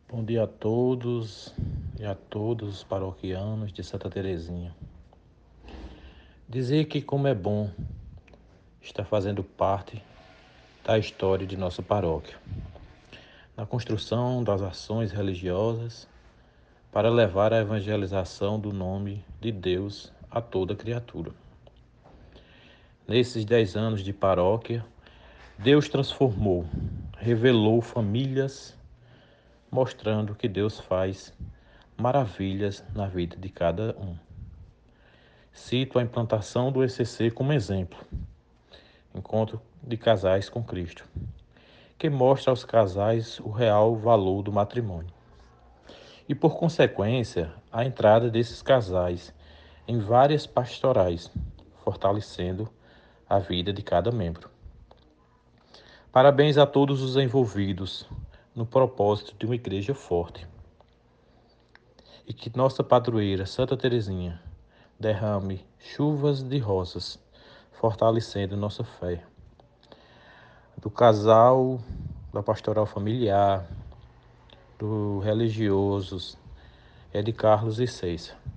Bom dia a todos e a todos os paroquianos de Santa Terezinha. Dizer que como é bom estar fazendo parte da história de nossa paróquia, na construção das ações religiosas para levar a evangelização do nome de Deus a toda criatura. Nesses 10 anos de paróquia, Deus transformou, revelou famílias, mostrando que Deus faz maravilhas na vida de cada um. Cito a implantação do ECC como exemplo, Encontro de Casais com Cristo, que mostra aos casais o real valor do matrimônio. E, por consequência, a entrada desses casais em várias pastorais, fortalecendo a vida de cada membro. Parabéns a todos os envolvidos no propósito de uma igreja forte. E que nossa padroeira, Santa Terezinha, derrame chuvas de rosas, fortalecendo nossa fé. Do casal, da pastoral familiar, do religiosos, é de Carlos e Ceissa.